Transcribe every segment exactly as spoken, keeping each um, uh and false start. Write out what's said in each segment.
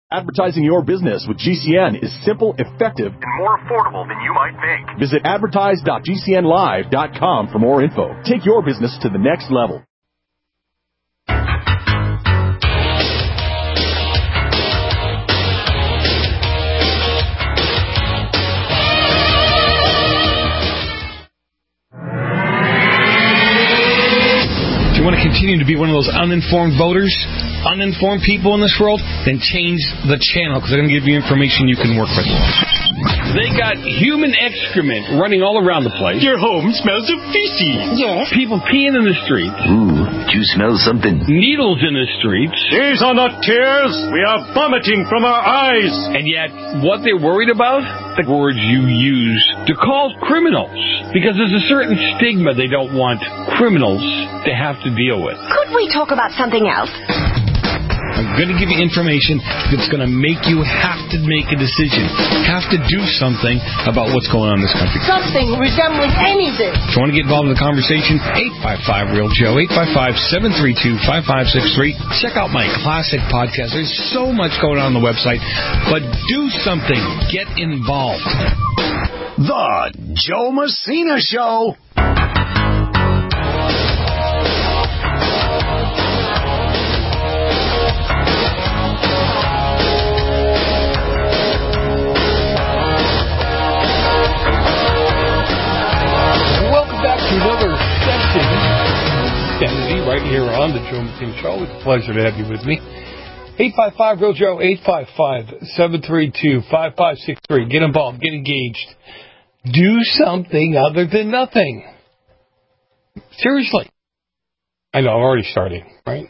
Advertising your business with G C N is simple, effective, and more affordable than you might think. Visit advertise dot g c n live dot com for more info. Take your business to the next level. If you want to continue to be one of those uninformed voters, uninformed people in this world, then change the channel because they're going to give you information you can work with. They got human excrement running all around the place. Your home smells of feces. Yes. People peeing in the streets. Ooh, do you smell something? Needles in the streets. These are not tears. We are vomiting from our eyes. And yet, what they're worried about? The words you use to call criminals. Because there's a certain stigma they don't want criminals to have to deal with. Could we talk about something else? I'm going to give you information that's going to make you have to make a decision, have to do something about what's going on in this country. Something resembling anything. If you want to get involved in the conversation, eight five five, real Joe, eight five five, seven three two, five five six three. Check out my classic podcast. There's so much going on on the website, but do something. Get involved. The Joe Messina Show. Another session, Kennedy, right here on the Joe Messina Show. It's a pleasure to have you with me. eight five five, real Joe, eight five five, seven three two, five five six three. Get involved, get engaged. Do something other than nothing. Seriously. I know, I'm already starting, right?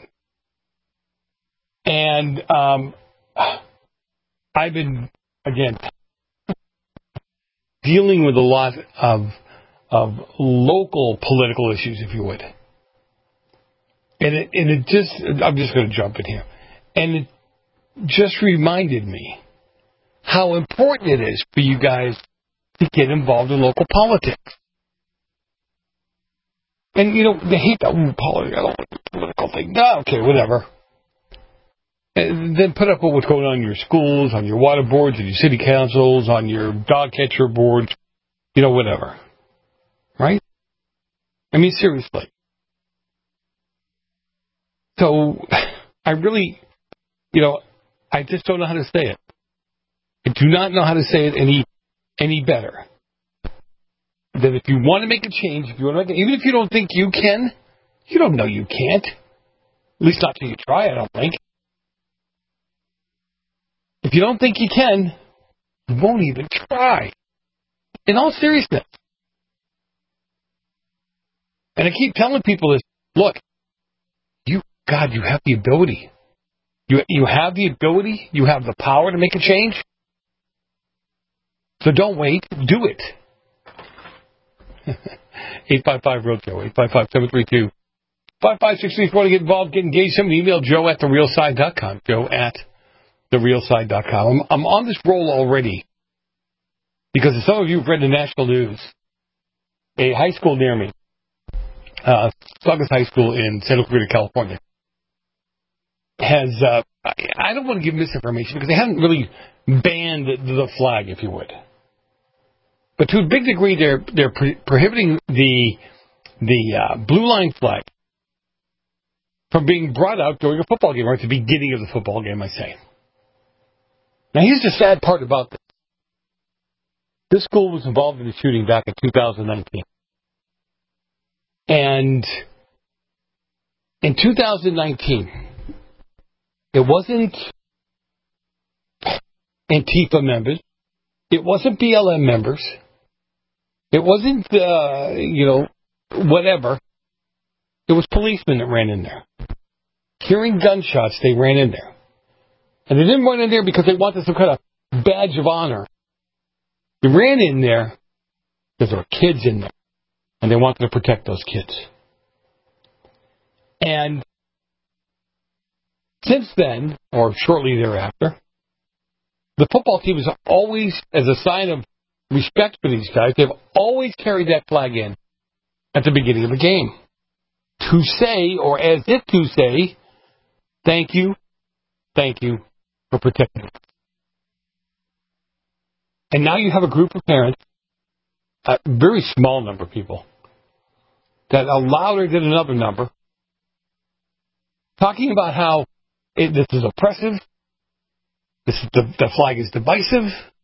And um, I've been, again, dealing with a lot of of local political issues, if you would. And it, and it just, I'm just going to jump in here. And it just reminded me how important it is for you guys to get involved in local politics. And, you know, they hate that, ooh, politics, I don't like the political thing. No, okay, whatever. And then put up with what's going on in your schools, on your water boards, on your city councils, on your dog catcher boards, you know, whatever. Right? I mean, seriously. So, I really, you know, I just don't know how to say it. I do not know how to say it any any better. That if you want to make a change, if you want to make it, even if you don't think you can, you don't know you can't. At least not till you try, I don't think. If you don't think you can, you won't even try. In all seriousness. And I keep telling people this, look, you, God, you have the ability. You, you have the ability, you have the power to make a change. So don't wait, do it. eight five five, road Joe, eight five five, seven three two, five five six three. If you want to get involved, get engaged, send me an email, joe at the real side dot com, joe at the real side dot com. I'm, I'm on this roll already because as some of you have read the national news, a high school near me, Uh, Douglas High School in Santa Clarita, California, has, uh, I, I don't want to give misinformation because they haven't really banned the, the flag, if you would. But to a big degree, they're they're pro- prohibiting the the uh, blue line flag from being brought out during a football game, or at the beginning of the football game, I say. Now, here's the sad part about this. This school was involved in the shooting back in two thousand nineteen. And in two thousand nineteen, it wasn't Antifa members. It wasn't B L M members. It wasn't, uh, you know, whatever. It was policemen that ran in there. Hearing gunshots, they ran in there. And they didn't run in there because they wanted some kind of badge of honor. They ran in there because there were kids in there. And they wanted to protect those kids. And since then, or shortly thereafter, the football team has always, as a sign of respect for these guys, they've always carried that flag in at the beginning of the game. To say, or as if to say, thank you, thank you, for protecting them. And now you have a group of parents, a very small number of people, that are louder than another number, talking about how it, this is oppressive, this is the, the flag is divisive.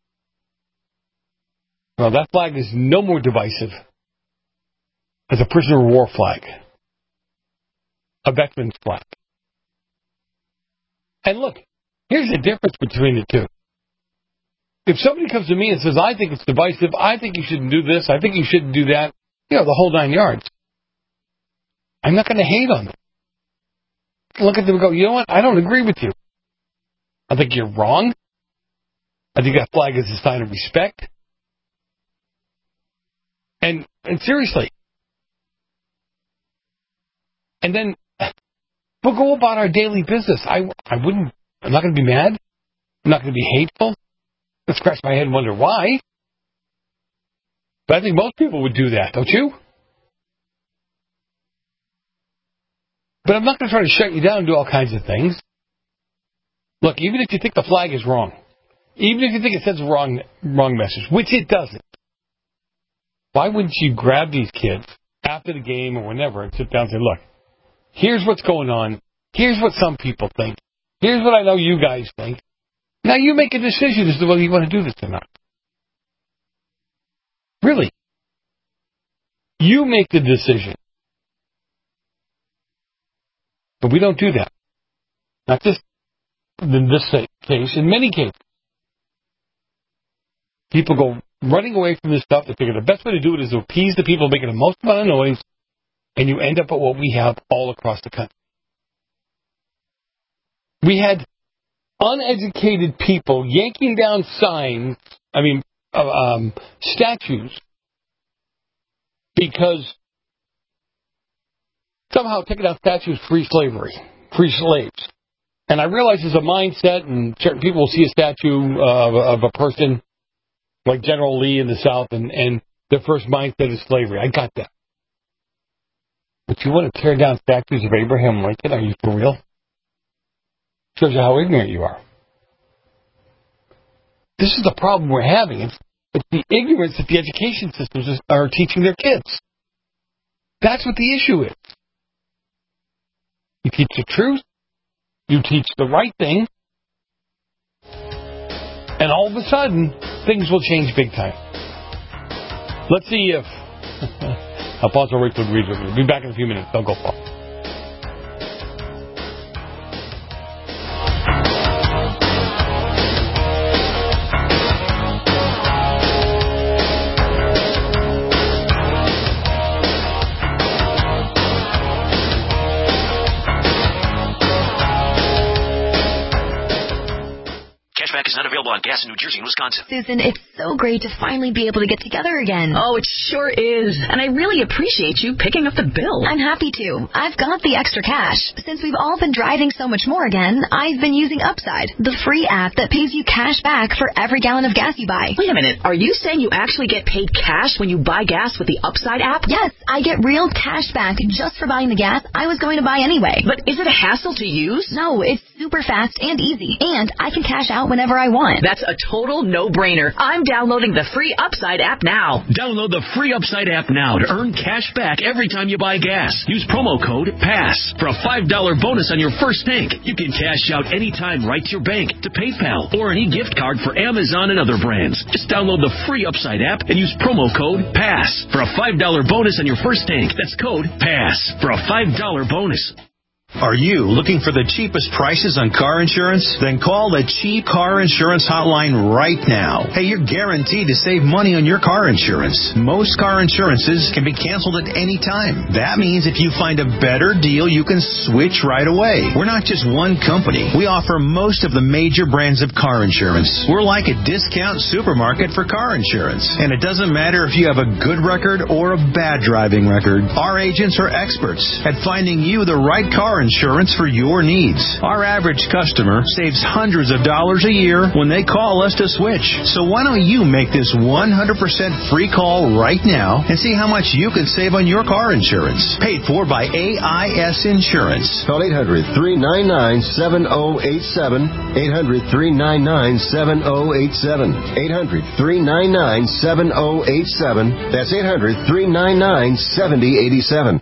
Well, that flag is no more divisive as a prisoner of war flag, a veteran's flag. And look, here's the difference between the two. If somebody comes to me and says, I think it's divisive, I think you shouldn't do this, I think you shouldn't do that, you know, the whole nine yards, I'm not going to hate on them. Look at them and go, you know what, I don't agree with you. I think you're wrong. I think that flag is a sign of respect. And, and seriously. And then we'll go about our daily business. I, I wouldn't, I'm not going to be mad. I'm not going to be hateful. I'll scratch my head and wonder why. But I think most people would do that, don't you? But I'm not going to try to shut you down and do all kinds of things. Look, even if you think the flag is wrong, even if you think it sends a wrong, wrong message, which it doesn't, why wouldn't you grab these kids after the game or whenever and sit down and say, look, here's what's going on. Here's what some people think. Here's what I know you guys think. Now you make a decision as to whether you want to do this or not. Really. You make the decision. But we don't do that. Not just in this case, in many cases. People go running away from this stuff. They figure the best way to do it is to appease the people making the most amount of noise, and you end up at what we have all across the country. We had uneducated people yanking down signs, I mean, uh, um, statues, because somehow taking down statues free slavery, free slaves. And I realize there's a mindset, and certain people will see a statue uh, of a person like General Lee in the South, and, and their first mindset is slavery. I got that. But you want to tear down statues of Abraham Lincoln? Are you for real? Shows you how ignorant you are. This is the problem we're having. It's, it's the ignorance that the education systems are teaching their kids. That's what the issue is. You teach the truth. You teach the right thing. And all of a sudden, things will change big time. Let's see if... I'll pause for Rachel agrees with me. We'll be back in a few minutes. Don't go far. Cashback is not available on gas in New Jersey and Wisconsin. Susan, it's so great to finally be able to get together again. Oh, it sure is. And I really appreciate you picking up the bill. I'm happy to. I've got the extra cash. Since we've all been driving so much more again, I've been using Upside, the free app that pays you cash back for every gallon of gas you buy. Wait a minute. Are you saying you actually get paid cash when you buy gas with the Upside app? Yes, I get real cash back just for buying the gas I was going to buy anyway. But is it a hassle to use? No, it's super fast and easy, and I can cash out whenever I want. That's a total no-brainer. I'm downloading the free Upside app now. Download the free Upside app now to earn cash back every time you buy gas. Use promo code PASS for a five dollars bonus on your first tank. You can cash out anytime right to your bank, to PayPal, or an e-gift card for Amazon and other brands. Just download the free Upside app and use promo code PASS for a five dollars bonus on your first tank. That's code PASS for a five dollars bonus. Are you looking for the cheapest prices on car insurance? Then call the Cheap Car Insurance Hotline right now. Hey, you're guaranteed to save money on your car insurance. Most car insurances can be canceled at any time. That means if you find a better deal, you can switch right away. We're not just one company. We offer most of the major brands of car insurance. We're like a discount supermarket for car insurance. And it doesn't matter if you have a good record or a bad driving record. Our agents are experts at finding you the right car insurance for your needs. Our average customer saves hundreds of dollars a year when they call us to switch. So why don't you make this one hundred percent free call right now and see how much you can save on your car insurance. Paid for by A I S Insurance. Call eight hundred, three nine nine, seven oh eight seven. eight hundred, three nine nine, seven oh eight seven. eight hundred, three nine nine, seven oh eight seven. That's eight hundred, three nine nine, seven oh eight seven.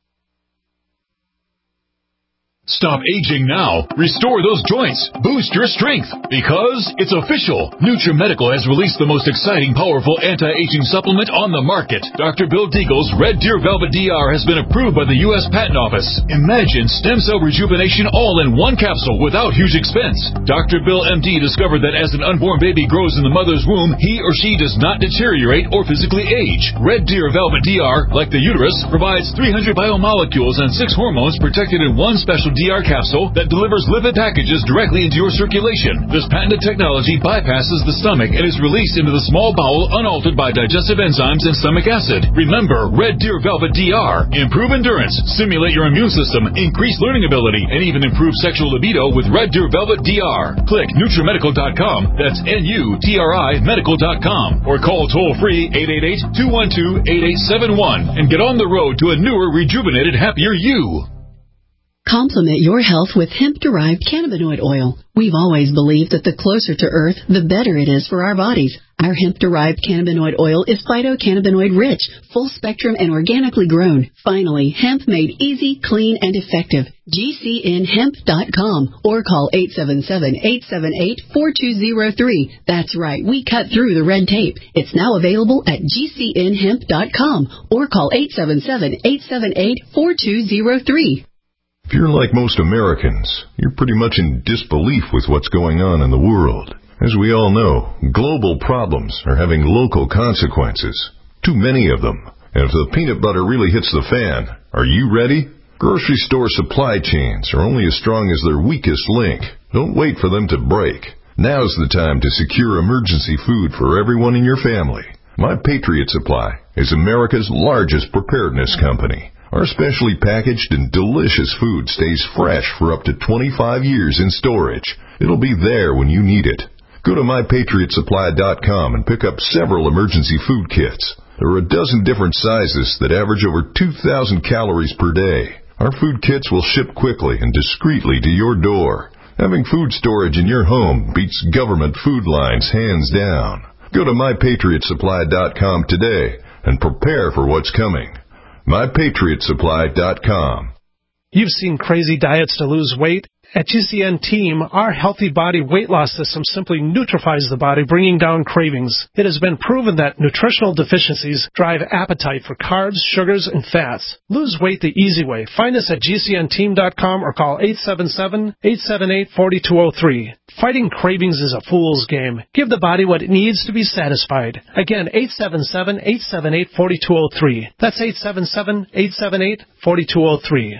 Stop aging now. Restore those joints. Boost your strength. Because it's official. NutriMedical has released the most exciting, powerful anti-aging supplement on the market. Doctor Bill Deagle's Red Deer Velvet D R has been approved by the U S Patent Office. Imagine stem cell rejuvenation all in one capsule without huge expense. Doctor Bill M D discovered that as an unborn baby grows in the mother's womb, he or she does not deteriorate or physically age. Red Deer Velvet D R, like the uterus, provides three hundred biomolecules and six hormones protected in one special D R capsule that delivers lipid packages directly into your circulation. This patented technology bypasses the stomach and is released into the small bowel unaltered by digestive enzymes and stomach acid. Remember, Red Deer Velvet D R. Improve endurance, stimulate your immune system, increase learning ability, and even improve sexual libido with Red Deer Velvet D R. Click NutriMedical dot com. That's N U T R I medical dot com. Or call toll-free eight eight eight, two one two, eight eight seven one and get on the road to a newer, rejuvenated, happier you. Complement your health with hemp-derived cannabinoid oil. We've always believed that the closer to Earth, the better it is for our bodies. Our hemp-derived cannabinoid oil is phytocannabinoid-rich, full-spectrum, and organically grown. Finally, hemp made easy, clean, and effective. G C N hemp dot com or call eight seven seven, eight seven eight, four two zero three. That's right, we cut through the red tape. It's now available at G C N hemp dot com or call eight seven seven, eight seven eight, four two zero three. If you're like most Americans, you're pretty much in disbelief with what's going on in the world. As we all know, global problems are having local consequences. Too many of them. And if the peanut butter really hits the fan, are you ready? Grocery store supply chains are only as strong as their weakest link. Don't wait for them to break. Now's the time to secure emergency food for everyone in your family. My Patriot Supply is America's largest preparedness company. Our specially packaged and delicious food stays fresh for up to twenty-five years in storage. It'll be there when you need it. Go to my patriot supply dot com and pick up several emergency food kits. There are a dozen different sizes that average over two thousand calories per day. Our food kits will ship quickly and discreetly to your door. Having food storage in your home beats government food lines hands down. Go to my patriot supply dot com today and prepare for what's coming. my patriot supply dot com. You've seen crazy diets to lose weight. At G C N Team, our Healthy Body Weight Loss System simply neutralizes the body, bringing down cravings. It has been proven that nutritional deficiencies drive appetite for carbs, sugars, and fats. Lose weight the easy way. Find us at G C N team dot com or call eight seven seven, eight seven eight, four two zero three. Fighting cravings is a fool's game. Give the body what it needs to be satisfied. Again, eight seven seven, eight seven eight, four two zero three. That's eight seven seven, eight seven eight, four two zero three.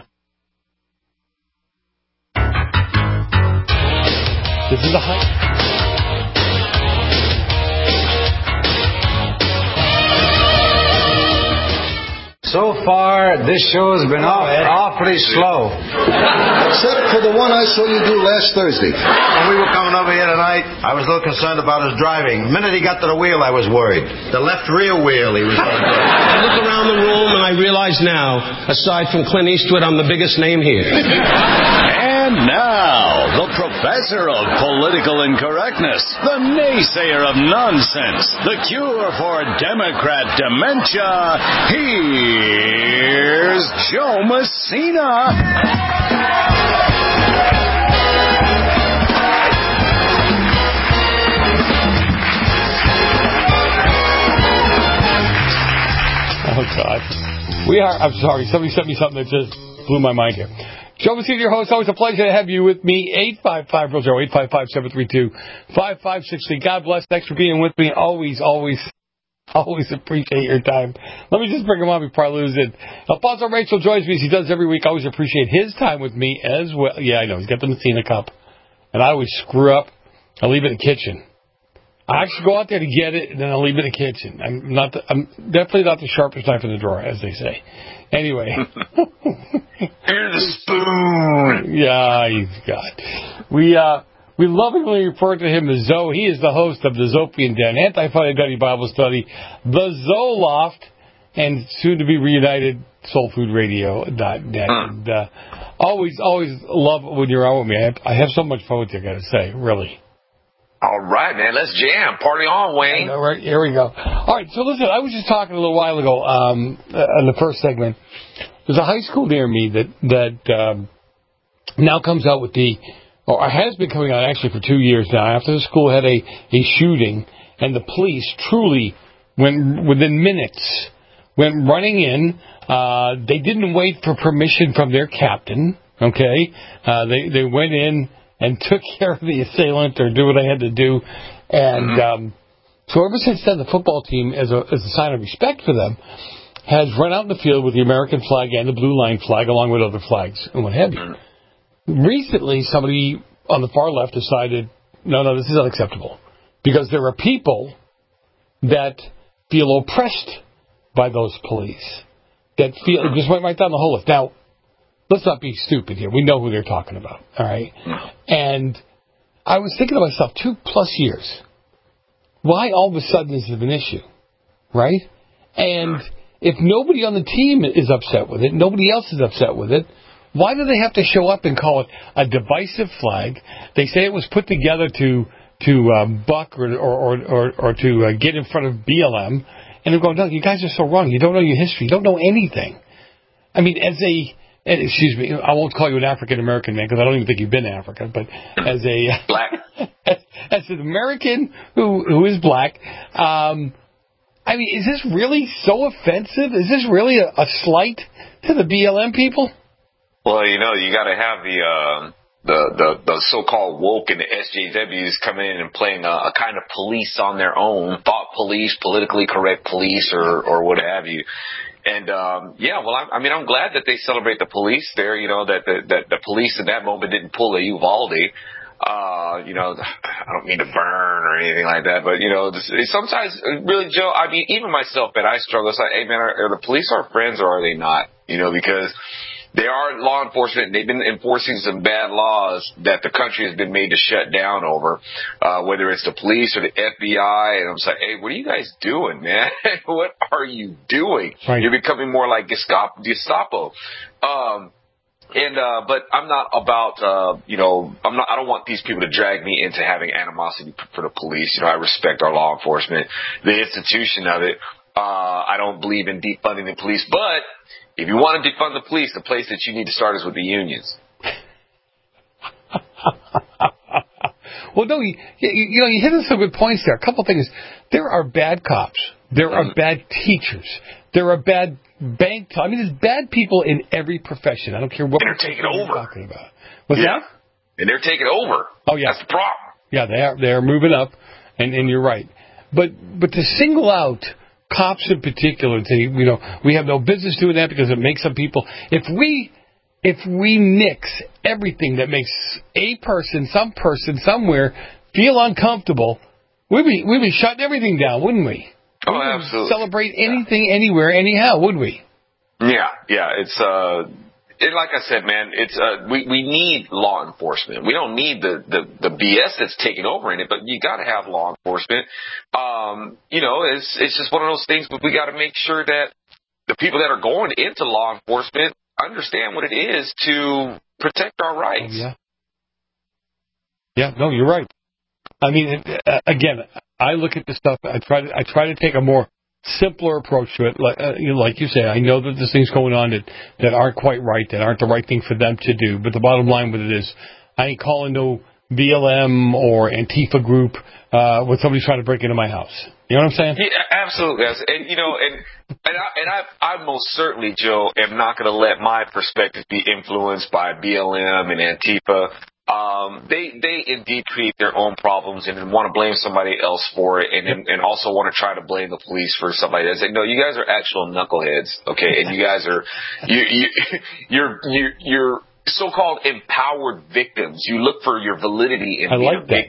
This is a high. So far, this show has been off, awfully slow. Except for the one I saw you do last Thursday. When we were coming over here tonight, I was a little concerned about his driving. The minute he got to the wheel, I was worried. The left rear wheel, he was on. I look around the room and I realize now, aside from Clint Eastwood, I'm the biggest name here. And now, the professor of political incorrectness, the naysayer of nonsense, the cure for Democrat dementia, here's Joe Messina. Oh, God. We are, I'm sorry, somebody sent me something that just blew my mind here. Joe Messina, your host. Always a pleasure to have you with me. eight five five, real Joe, eight five five, seven three two, five five six three. God bless. Thanks for being with me. Always, always, always appreciate your time. Let me just bring him on before I lose it. Alfonso Rachel joins me as he does every week. Always appreciate his time with me as well. Yeah, I know. He's got the Messina cup. And I always screw up. I leave it in the kitchen. I actually go out there to get it, and then I'll leave it in the kitchen. I'm not. The, I'm definitely not the sharpest knife in the drawer, as they say. Anyway. Here's the spoon. Yeah, he's got. We uh we lovingly refer to him as Zoe. He is the host of the Zopian Den, Anti-Fuddy-Duddy Bible Study, the Zoloft, and soon to be reunited Soul Food Radio dot net. Mm. And uh, always, always love when you're on with me. I have, I have so much fun with you, I got to say, really. All right, man. Let's jam. Party on, Wayne. All right, here we go. All right, so listen, I was just talking a little while ago um, uh, in the first segment. There's a high school near me that that um, now comes out with the, or has been coming out actually for two years now, after the school had a, a shooting, and the police truly went, within minutes, went running in. Uh, they didn't wait for permission from their captain, okay? Uh, they, they went in and took care of the assailant or do what they had to do. And mm-hmm. um, so ever since then, the football team, as a, as a sign of respect for them, has run out in the field with the American flag and the blue line flag, along with other flags and what have you. Mm-hmm. Recently, somebody on the far left decided, no, no, this is unacceptable. Because there are people that feel oppressed by those police, that feel, it just went right down the whole list. Now, let's not be stupid here. We know who they're talking about, all right? And I was thinking to myself, two plus years, why all of a sudden is it an issue, right? And if nobody on the team is upset with it, nobody else is upset with it, why do they have to show up and call it a divisive flag? They say it was put together to to um, buck or or, or, or to uh, get in front of B L M. And they're going, no, you guys are so wrong. You don't know your history. You don't know anything. I mean, as a... Excuse me, I won't call you an African-American man because I don't even think you've been to Africa, but as a... Black. as, as an American who who is black, um, I mean, is this really so offensive? Is this really a, a slight to the B L M people? Well, you know, you got to have the, uh, the the the so-called woke and the S J Ws coming in and playing a, a kind of police on their own, thought police, politically correct police, or or what have you. And, um, yeah, well, I, I mean, I'm glad that they celebrate the police there, you know, that the, that the police in that moment didn't pull a Uvalde. Uh, you know, I don't mean to burn or anything like that, but, you know, this, sometimes, really, Joe, I mean, even myself, man, I struggle. It's like, hey, man, are, are the police our friends or are they not? You know, because they are law enforcement, and they've been enforcing some bad laws that the country has been made to shut down over, uh, whether it's the police or the F B I. And I'm just like, hey, what are you guys doing, man? What are you doing? Right. You're becoming more like Gestapo. Um, and, uh, but I'm not about, uh, you know, I'm not, I don't want these people to drag me into having animosity for the police. You know, I respect our law enforcement, the institution of it. Uh, I don't believe in defunding the police, but if you want to defund the police, the place that you need to start is with the unions. Well, no, you, you, you know, you hit on some good points there. A couple of things. There are bad cops. There are bad teachers. There are bad bank. T- I mean, there's bad people in every profession. I don't care what and they're taking over. You're talking about. What's yeah. that? And they're taking over. Oh yeah, that's the problem. Yeah, they are. They are moving up, and, and you're right. But but to single out cops in particular, and say, you know, we have no business doing that because it makes some people. If we if we nix everything that makes a person, some person, somewhere feel uncomfortable, we'd be we'd be shutting everything down, wouldn't we? Oh, we wouldn't absolutely. Celebrate anything, yeah. anywhere, anyhow, would we? Yeah, yeah. It's uh, it, like I said, man. It's uh, we we need law enforcement. We don't need the the, the B S that's taking over in it, but you got to have law enforcement. Um, you know, it's it's just one of those things. But we got to make sure that the people that are going into law enforcement understand what it is to protect our rights. Oh, yeah. Yeah. No, you're right. I mean, uh, again, I look at this stuff. I try to I try to take a more simpler approach to it. Like, uh, you know, like you say, I know that there's things going on that, that aren't quite right, that aren't the right thing for them to do. But the bottom line with it is, I ain't calling no B L M or Antifa group uh, when somebody's trying to break into my house. You know what I'm saying? Yeah, absolutely. And you know, and and I, and I, I most certainly, Joe, am not going to let my perspective be influenced by B L M and Antifa. Um, they, they indeed create their own problems and then want to blame somebody else for it, and and, and also want to try to blame the police for somebody else. No, you guys are actual knuckleheads, okay? And you guys are you you you're you're, you're so-called empowered victims. You look for your validity in I being like a victim. that.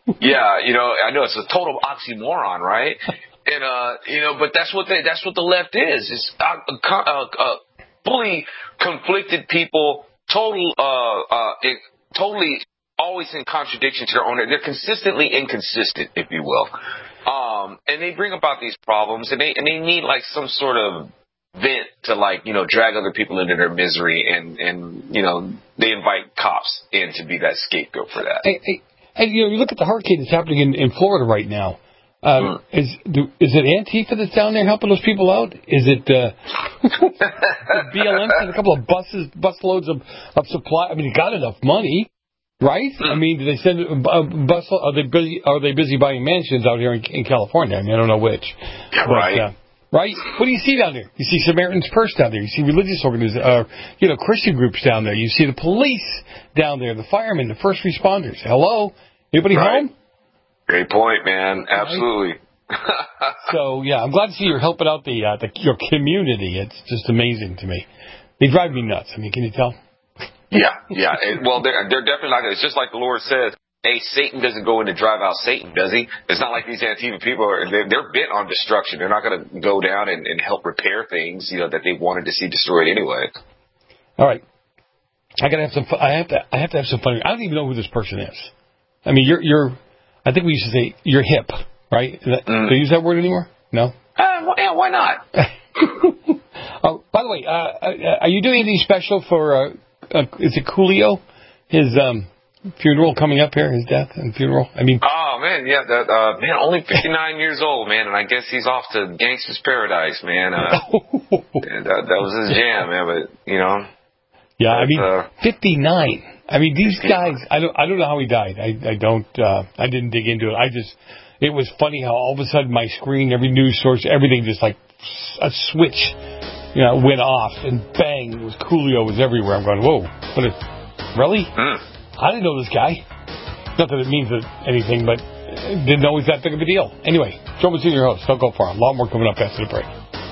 Yeah, you know, I know it's a total oxymoron, right? And, uh, you know, but that's what they, that's what the left is. It's uh, uh, uh, fully conflicted people, total, uh, uh, it, totally always in contradiction to their own. They're consistently inconsistent, if you will. Um, and they bring about these problems, and they and they need like some sort of vent to like you know drag other people into their misery, and and you know they invite cops in to be that scapegoat for that. Hey, hey, and you know you look at the hurricane that's happening in, in Florida right now. Um, mm. Is do, is it Antifa that's down there helping those people out? Is it uh, B L M sent a couple of buses, busloads of of supply? I mean, you got enough money. Right? I mean, do they send a bus? Are they busy? Are they busy buying mansions out here in, in California? I mean, I don't know which. Yeah, but, right. Uh, right? What do you see down there? You see Samaritan's Purse down there. You see religious organizations, uh, you know, Christian groups down there. You see the police down there, the firemen, the first responders. Hello, anybody right. home? Great point, man. Absolutely. Right. So yeah, I'm glad to see you're helping out the, uh, the your community. It's just amazing to me. They drive me nuts. I mean, can you tell? Yeah, yeah. It, well, they're, they're definitely not. It's just like the Lord says, hey, Satan doesn't go in to drive out Satan, does he? It's not like these Antifa people are, they're, they're bent on destruction. They're not going to go down and, and help repair things, you know, that they wanted to see destroyed anyway. All right. I gotta have some fun. I have to, I have to have some fun. I don't even know who this person is. I mean, you're, you're, I think we used to say you're hip, right? Is that, mm. Do they use that word anymore? No? Uh, well, yeah, why not? Oh, by the way, uh, are you doing anything special for, uh, Uh, is it Coolio? His um, funeral coming up here, his death and funeral? I mean, oh man, yeah, that uh, man, only fifty-nine years old, man, and I guess he's off to Gangsta's Paradise, man. Uh, that, that was his jam, man. But you know, yeah, I mean, uh, fifty-nine. I mean, these guys. I don't. I don't know how he died. I. I don't. Uh, I didn't dig into it. I just. It was funny how all of a sudden my screen, every news source, everything just like a switch. You know, went off, and bang, it was Coolio was everywhere. I'm going, whoa, what is, really? Mm. I didn't know this guy. Not that it means anything, but didn't know it was that big of a deal. Anyway, Joe Mancini, your host. Don't go far. A lot more coming up after the break.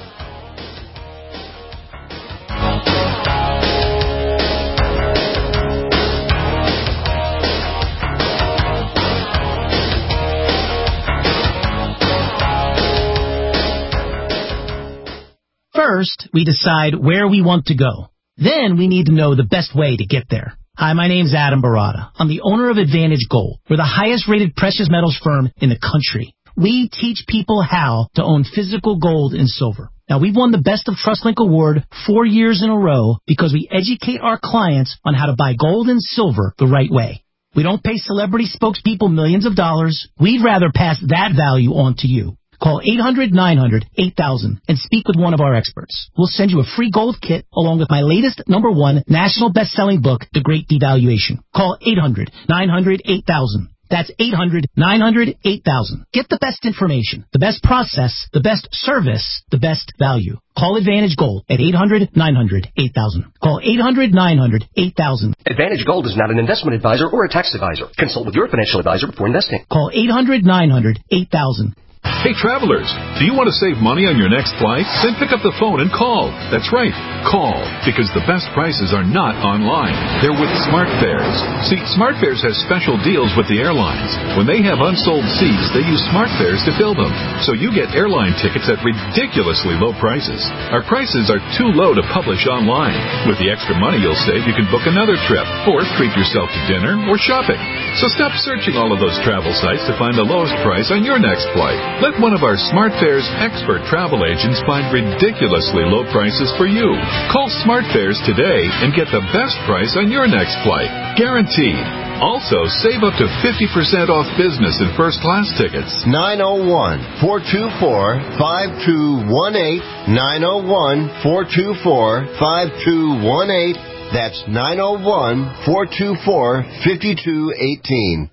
First, we decide where we want to go. Then we need to know the best way to get there. Hi, my name's Adam Barada. I'm the owner of Advantage Gold. We're the highest rated precious metals firm in the country. We teach people how to own physical gold and silver. Now, we've won the Best of TrustLink Award four years in a row because we educate our clients on how to buy gold and silver the right way. We don't pay celebrity spokespeople millions of dollars. We'd rather pass that value on to you. Call eight hundred nine hundred eight thousand and speak with one of our experts. We'll send you a free gold kit along with my latest number one national best-selling book, The Great Devaluation. Call eight hundred nine hundred eight thousand. That's eight hundred nine hundred eight thousand. Get the best information, the best process, the best service, the best value. Call Advantage Gold at eight hundred nine hundred eight thousand. Call eight hundred nine hundred eight thousand. Advantage Gold is not an investment advisor or a tax advisor. Consult with your financial advisor before investing. Call eight hundred nine hundred eight thousand. Hey, travelers, do you want to save money on your next flight? Then pick up the phone and call. That's right, call, because the best prices are not online. They're with SmartFares. See, SmartFares has special deals with the airlines. When they have unsold seats, they use SmartFares to fill them. So you get airline tickets at ridiculously low prices. Our prices are too low to publish online. With the extra money you'll save, you can book another trip or treat yourself to dinner or shopping. So stop searching all of those travel sites to find the lowest price on your next flight. Let one of our SmartFares expert travel agents find ridiculously low prices for you. Call SmartFares today and get the best price on your next flight. Guaranteed. Also, save up to fifty percent off business and first class tickets. nine oh one, four two four, five two one eight. nine oh one, four two four, five two one eight. That's nine oh one, four two four, five two one eight.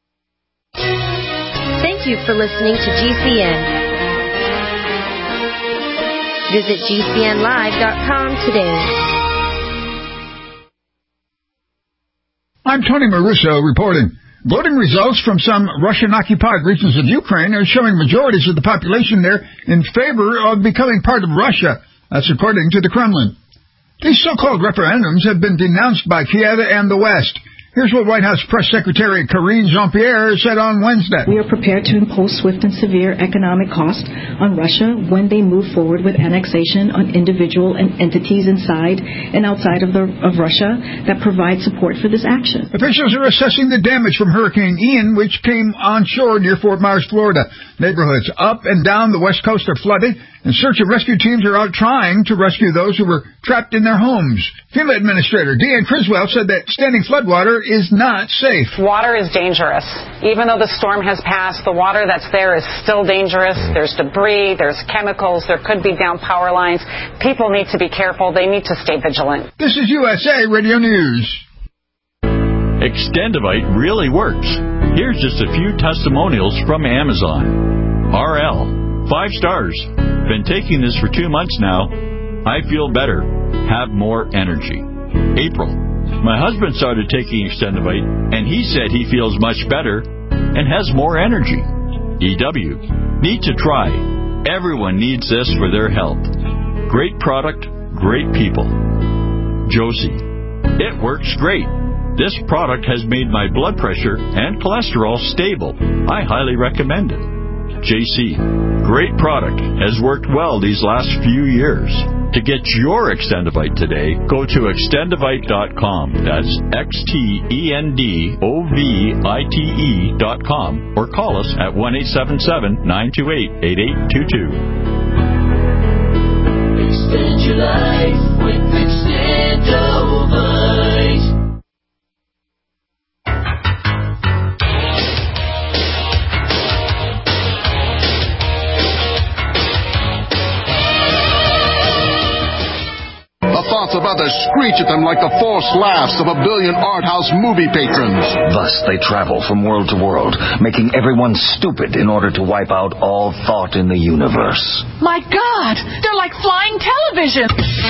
Thank you for listening to G C N. Visit G C N live dot com today. I'm Tony Maruso reporting. Voting results from some Russian-occupied regions of Ukraine are showing majorities of the population there in favor of becoming part of Russia. That's according to the Kremlin. These so-called referendums have been denounced by Kiev and the West. Here's what White House Press Secretary Karine Jean-Pierre said on Wednesday. We are prepared to impose swift and severe economic cost on Russia when they move forward with annexation on individual and entities inside and outside of, the, of Russia that provide support for this action. Officials are assessing the damage from Hurricane Ian, which came onshore near Fort Myers, Florida. Neighborhoods up and down the west coast are flooded, and search and rescue teams are out trying to rescue those who were trapped in their homes. FEMA Administrator Deanne Criswell said that standing floodwater is not safe. Water is dangerous. Even though the storm has passed, the water that's there is still dangerous. There's debris, there's chemicals, there could be down power lines. People need to be careful. They need to stay vigilant. This is U S A Radio News. Extendivite really works. Here's just a few testimonials from Amazon. R L, five stars. Been taking this for two months now. I feel better. Have more energy. April, my husband started taking Extendivite, and he said he feels much better and has more energy. E W, need to try. Everyone needs this for their health. Great product, great people. Josie, it works great. This product has made my blood pressure and cholesterol stable. I highly recommend it. J C, great product. Has worked well these last few years. To get your Extendivite today, go to extendivite dot com. That's X T E N D O V I T E dot com. Or call us at one eight seven seven, nine two eight, eight eight two two. Extend your life with Extendivite. Thoughts of others screech at them like the forced laughs of a billion art house movie patrons. Thus they travel from world to world, making everyone stupid in order to wipe out all thought in the universe. My God! They're like flying television!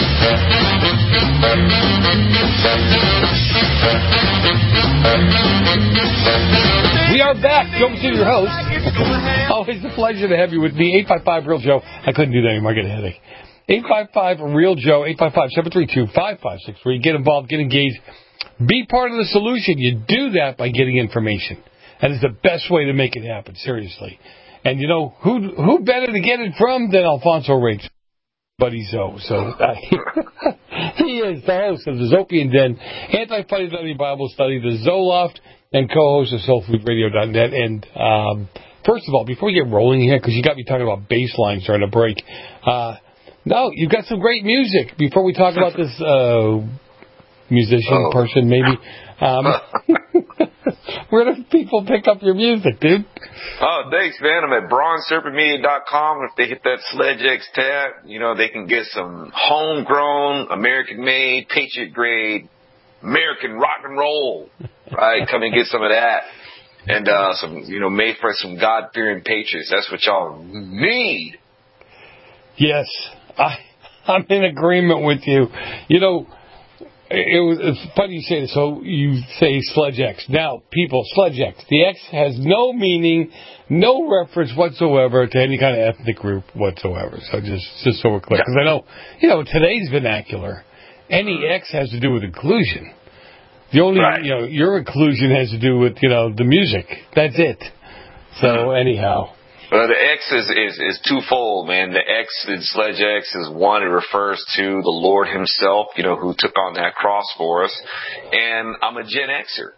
We are back. Joe McKinney, your host. Always a pleasure to have you with me. eight five five Real Joe. I couldn't do that anymore. I get a headache. eight five five Real Joe, eight five five, seven three two, five five six three. Get involved, get engaged. Be part of the solution. You do that by getting information. That is the best way to make it happen, seriously. And, you know, who who better to get it from than Alfonso Riggs, Buddy Zoe. So uh, he is the host of the Zopian Den, Anti-Fidelity Bible Study, the Zoloft, and co-host of Soul Food Radio dot net. And um, first of all, before we get rolling here, because you got me talking about bass lines during a break, uh, no, you've got some great music. Before we talk about this uh, musician oh. person, maybe, um, where do people pick up your music, dude? Oh, thanks, man. I'm at bronze serpent media dot com. If they hit that Sledge X tab, you know, they can get some homegrown, American-made, Patriot-grade, American rock and roll, right? Come and get some of that. And uh, some, you know, made for some God-fearing patriots. That's what y'all need. Yes. I, I'm in agreement with you. You know, it was it's funny you say this. So you say Sledge X. Now, people, Sledge X. The X has no meaning, no reference whatsoever to any kind of ethnic group whatsoever. So just, just so we're clear. Because I know, you know, today's vernacular, any X has to do with inclusion. The only, right. you know, your inclusion has to do with, you know, the music. That's it. So anyhow. Well, the X is, is, is twofold, man. The X in Sledge X is one, it refers to the Lord himself, you know, who took on that cross for us. And I'm a Gen Xer.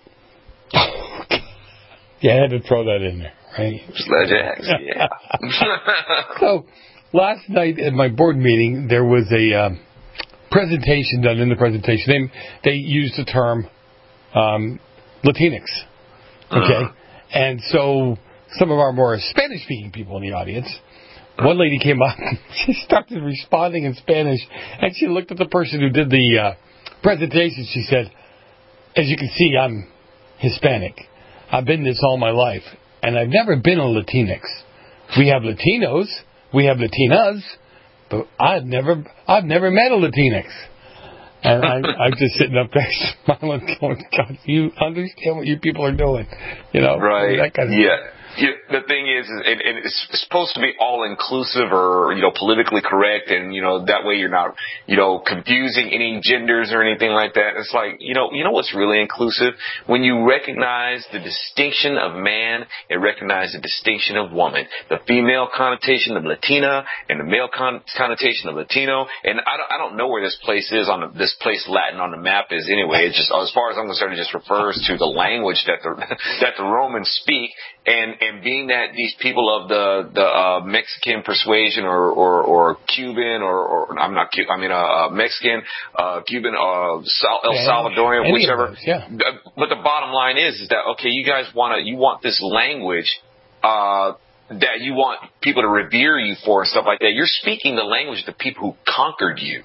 Yeah, I had to throw that in there, right? Sledge X, yeah. So, last night at my board meeting, there was a um, presentation done. In the presentation, they, they used the term um, Latinx, okay? Uh-huh. And so some of our more Spanish-speaking people in the audience, one lady came up, she started responding in Spanish, and she looked at the person who did the uh, presentation. She said, as you can see, I'm Hispanic. I've been this all my life, and I've never been a Latinx. We have Latinos, we have Latinas, but I've never, I've never met a Latinx. And I, I'm just sitting up there smiling, going, God, you understand what you people are doing, you know? Right. That kind of yeah. you know, the thing is, is it, it's supposed to be all inclusive or, you know, politically correct, and, you know, that way you're not, you know, confusing any genders or anything like that. It's like, you know, you know what's really inclusive? When you recognize the distinction of man and recognize the distinction of woman, the female connotation of Latina and the male con- connotation of Latino. And I don't, I don't know where this place is on the, this place Latin on the map is anyway. It's just, as far as I'm concerned, it just refers to the language that the that the Romans speak. And, and being that these people of the, the, uh, Mexican persuasion or, or, or Cuban or, or, I'm not Cuban, I mean, uh, Mexican, uh, Cuban, uh, Sal- El Salvadorian, Any whichever. of those, yeah. But the bottom line is, is that, okay, you guys want to, you want this language, uh, that you want people to revere you for and stuff like that. You're speaking the language of the people who conquered you.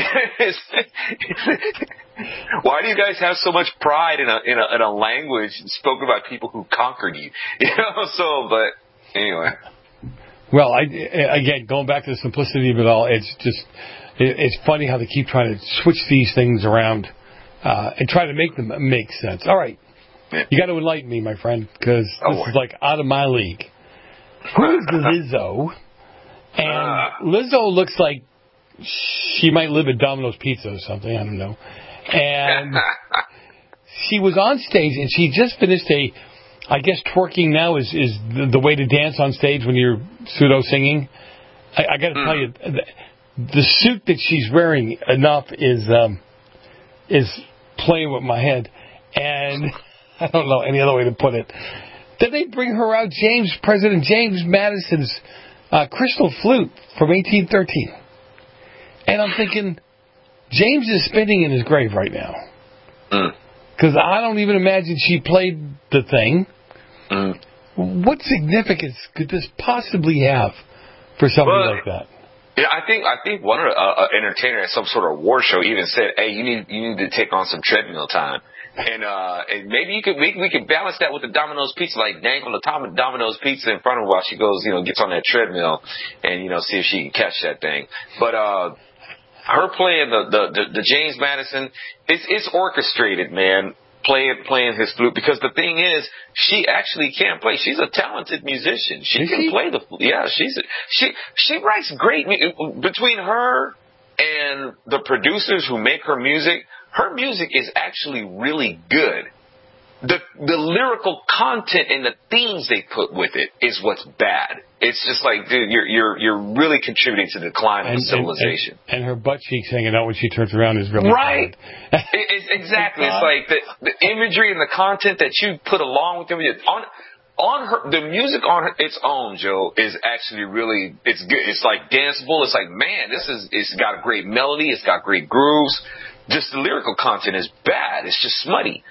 Why do you guys have so much pride in a, in a in a language spoken by people who conquered you? You know, so but anyway. Well, I again going back to the simplicity of it all. It's just it, it's funny how they keep trying to switch these things around uh, and try to make them make sense. All right, yeah. You got to enlighten me, my friend, because this oh, is like out of my league. Who's Lizzo? And Lizzo looks like she might live at Domino's Pizza or something. I don't know. And she was on stage, and she just finished a, I guess twerking now is, is the, the way to dance on stage when you're pseudo-singing. I, I got to mm. tell you, the, the suit that she's wearing enough is um, is playing with my head. And I don't know any other way to put it. Then they bring her out James, President James Madison's uh, crystal flute from eighteen thirteen. And I'm thinking, James is spinning in his grave right now. Because mm. I don't even imagine she played the thing. Mm. What significance could this possibly have for something well, like that? Yeah, I think I think one of the uh, entertainer at some sort of war show even said, "Hey, you need you need to take on some treadmill time." And uh, and maybe you could we, we could balance that with the Domino's pizza, like dangle the Tom, Domino's pizza in front of her while she goes, you know, gets on that treadmill, and you know, see if she can catch that thing. But uh. Her playing the, the, the, the James Madison, it's, it's orchestrated, man, playing, playing his flute, because the thing is, she actually can play. She's a talented musician. She is can she? play the flute. Yeah, she's, a, she, she writes great music. Between her and the producers who make her music, her music is actually really good. The, the lyrical content and the themes they put with it is what's bad. It's just like, dude, you're you're you're really contributing to the decline of and, civilization. And, and, and her butt cheeks hanging out when she turns around is really right. it, it's exactly. It's like the, the imagery and the content that you put along with it. On on her, the music on her, its own, Joe, is actually really it's good. It's like danceable. It's like, man, this is it's got a great melody. It's got great grooves. Just the lyrical content is bad. It's just smutty.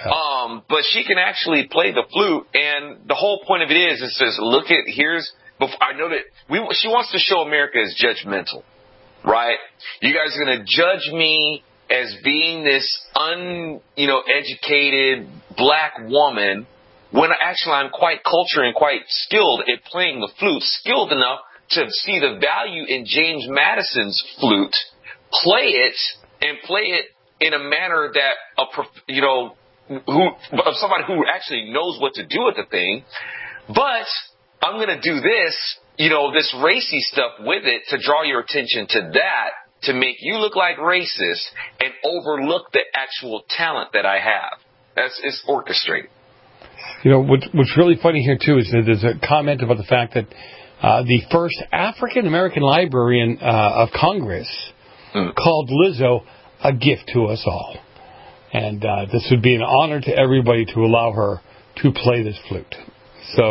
Um, but she can actually play the flute, and the whole point of it is, it says, look at, here's, before, I know that we, she wants to show America as judgmental, right? You guys are going to judge me as being this un, you know, educated black woman, when actually I'm quite cultured and quite skilled at playing the flute, skilled enough to see the value in James Madison's flute, play it, and play it in a manner that, a, you know, who of somebody who actually knows what to do with the thing. But I'm going to do this, you know, this racy stuff with it to draw your attention to that, to make you look like racist and overlook the actual talent that I have. That's it's orchestrated. You know, what, what's really funny here, too, is that there's a comment about the fact that uh, the first African-American librarian uh, of Congress mm. called Lizzo a gift to us all. And uh, this would be an honor to everybody to allow her to play this flute. So,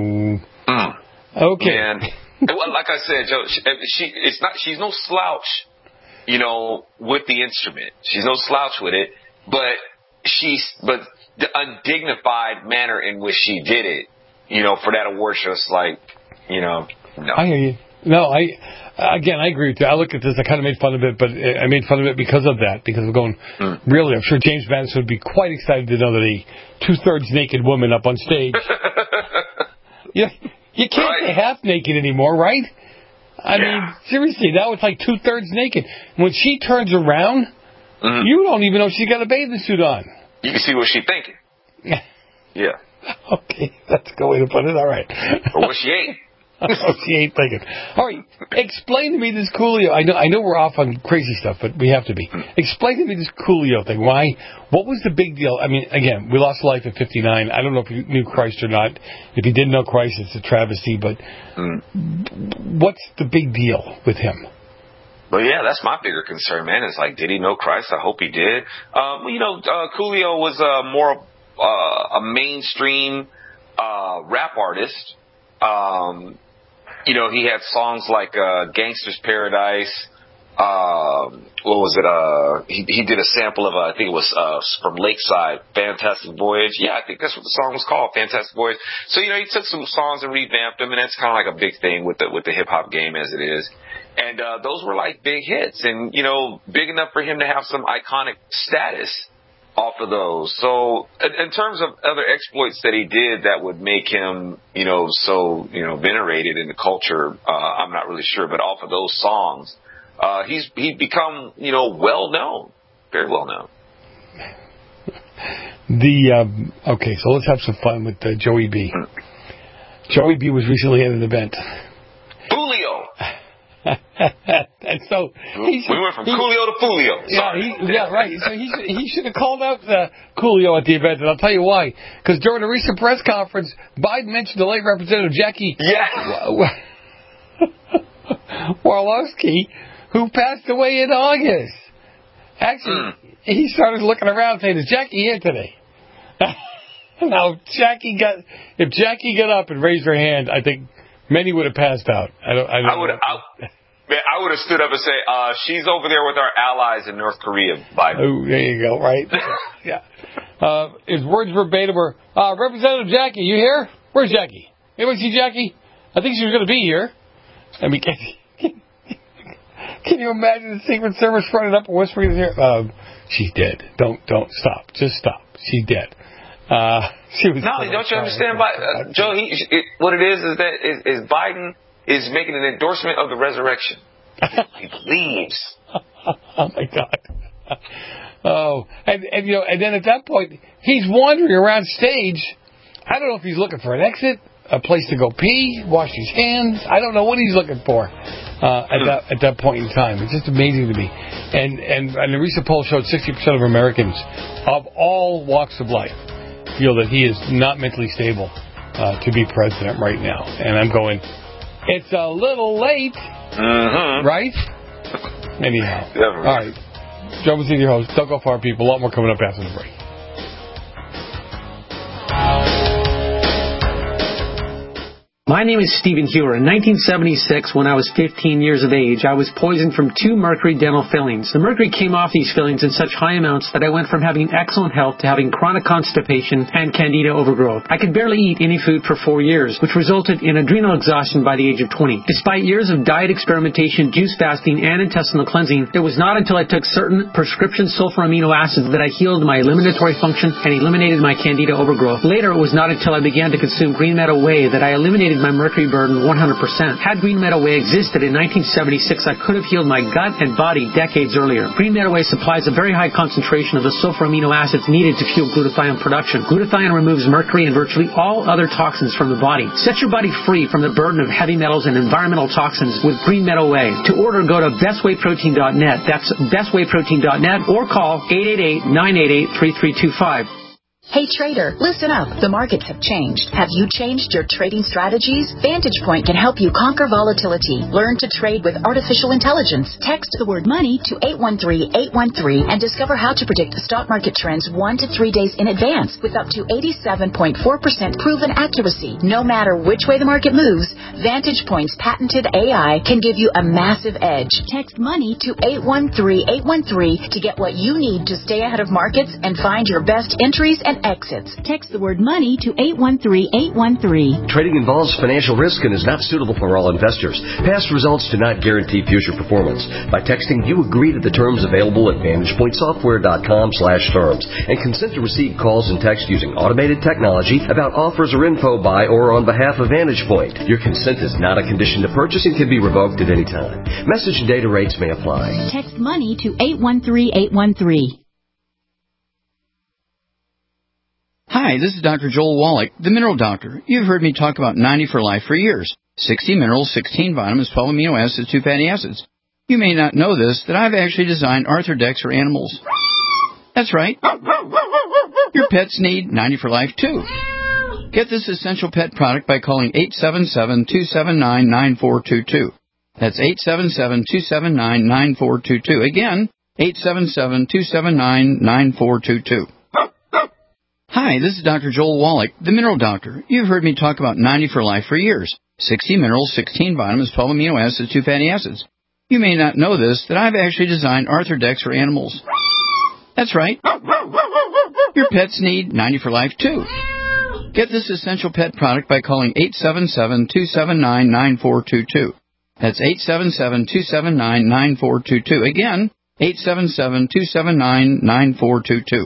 mm. okay. And, like I said, Joe, she, she, it's not. She's no slouch, you know, with the instrument. She's no slouch with it. But she's, but the undignified manner in which she did it, you know, for that award show, it's like, you know, no. I hear you. No, I. Again, I agree with you. I look at this, I kind of made fun of it, but I made fun of it because of that. Because I'm going, mm. really, I'm sure James Madison would be quite excited to know that a two-thirds naked woman up on stage. you, you can't right. say half naked anymore, right? I yeah. mean, seriously, now it's like two-thirds naked. When she turns around, mm-hmm. you don't even know she's got a bathing suit on. You can see what she's thinking. Yeah. Okay, that's a good way to put it. All right. Or what she ate. Oh, she ain't thinking. All right, explain to me this Coolio. I know, I know we're off on crazy stuff, but we have to be. Explain to me this Coolio thing. Why? What was the big deal? I mean, again, we lost life at fifty-nine. I don't know if you knew Christ or not. If you didn't know Christ, it's a travesty. But mm. what's the big deal with him? Well, yeah, that's my bigger concern, man. It's like, did he know Christ? I hope he did. Um, you know, uh, Coolio was uh, more uh, a mainstream uh, rap artist. Um, You know, he had songs like uh, Gangster's Paradise. Uh, what was it? Uh, he, he did a sample of, uh, I think it was uh, from Lakeside, Fantastic Voyage. Yeah, I think that's what the song was called, Fantastic Voyage. So, you know, he took some songs and revamped them, and that's kind of like a big thing with the with the hip-hop game as it is. And uh, those were like big hits and, you know, big enough for him to have some iconic status off of those. So in terms of other exploits that he did that would make him, you know, so, you know, venerated in the culture, uh, I'm not really sure. But off of those songs, uh, he's he's become, you know, well known, very well known. The um, okay, so let's have some fun with uh, Joey B. Joey B was recently at an event. Coolio. And so we went from he, Coolio to Fulio. Yeah, he, yeah, right. So he he should have called out uh, Coolio at the event, and I'll tell you why. Because during a recent press conference, Biden mentioned the late Representative Jackie yeah. Walorski, who passed away in August. Actually, mm. he started looking around saying, "Is Jackie here today?" Now, Jackie got if Jackie got up and raised her hand, I think many would have passed out. I don't. I, don't I would. I, man, I would have stood up and say, uh, "She's over there with our allies in North Korea." Biden. Oh, there you go. Right. Yeah. Uh, his words verbatim were, uh, "Representative Jackie, you here? Where's Jackie? Anybody see Jackie? I think she was going to be here." I mean, can, can, can you imagine the Secret Service running up and whispering in his ear? Um, "She's dead. Don't don't stop. Just stop. She's dead." Uh, she was no, don't you understand, uh, Joe? He, it, what it is is that is, is Biden is making an endorsement of the resurrection. He believes. Oh my God! Oh, and, and you know, and then at that point, he's wandering around stage. I don't know if he's looking for an exit, a place to go pee, wash his hands. I don't know what he's looking for uh, at that at that point in time. It's just amazing to me. And and, and the recent poll showed sixty percent of Americans of all walks of life feel that he is not mentally stable uh, to be president right now. And I'm going, it's a little late, mm-hmm. right? Anyhow. Definitely. All right. Joe was your host. Don't go far, people. A lot more coming up after the break. My name is Stephen Hewer. In nineteen seventy-six, when I was fifteen years of age, I was poisoned from two mercury dental fillings. The mercury came off these fillings in such high amounts that I went from having excellent health to having chronic constipation and candida overgrowth. I could barely eat any food for four years, which resulted in adrenal exhaustion by the age of twenty. Despite years of diet experimentation, juice fasting, and intestinal cleansing, it was not until I took certain prescription sulfur amino acids that I healed my eliminatory function and eliminated my candida overgrowth. Later, it was not until I began to consume Green Meadow Whey that I eliminated my mercury burden one hundred percent. Had Green Meadow Whey existed in nineteen seventy-six, I could have healed my gut and body decades earlier. Green Meadow Whey supplies a very high concentration of the sulfur amino acids needed to fuel glutathione production. Glutathione removes mercury and virtually all other toxins from the body. Set your body free from the burden of heavy metals and environmental toxins with Green Meadow Whey. To order, go to best way protein dot net. That's best way protein dot net or call eight eight eight, nine eight eight, three three two five. Hey trader, listen up. The markets have changed. Have you changed your trading strategies? Vantage Point can help you conquer volatility. Learn to trade with artificial intelligence. Text the word money to eight one three, eight one three and discover how to predict the stock market trends one to three days in advance with up to eighty-seven point four percent proven accuracy. No matter which way the market moves, Vantage Point's patented A I can give you a massive edge. Text money to eight one three, eight one three to get what you need to stay ahead of markets and find your best entries and exits. Text the word money to eight one three, eight one three. Trading involves financial risk and is not suitable for all investors. Past results do not guarantee future performance. By texting, you agree to the terms available at vantage point software dot com slash terms and consent to receive calls and text using automated technology about offers or info by or on behalf of Vantage Point. Your consent is not a condition to purchase and can be revoked at any time. Message and data rates may apply. Text money to eight one three, eight one three. Hi, this is Doctor Joel Wallach, the Mineral Doctor. You've heard me talk about ninety for Life for years. sixty minerals, sixteen vitamins, twelve amino acids, two fatty acids. You may not know this, that I've actually designed Arthrodex for animals. That's right. Your pets need ninety for Life, too. Get this essential pet product by calling eight seven seven, two seven nine, nine four two two. That's eight seven seven, two seven nine, nine four two two. Again, eight seven seven, two seven nine, nine four two two. Hi, this is Doctor Joel Wallach, the Mineral Doctor. You've heard me talk about ninety for Life for years. sixty minerals, sixteen vitamins, twelve amino acids, two fatty acids. You may not know this, that I've actually designed Arthrodex for animals. That's right. Your pets need ninety for Life, too. Get this essential pet product by calling eight seven seven, two seven nine, nine four two two. That's eight seven seven, two seven nine, nine four two two. Again, eight seven seven, two seven nine, nine four two two.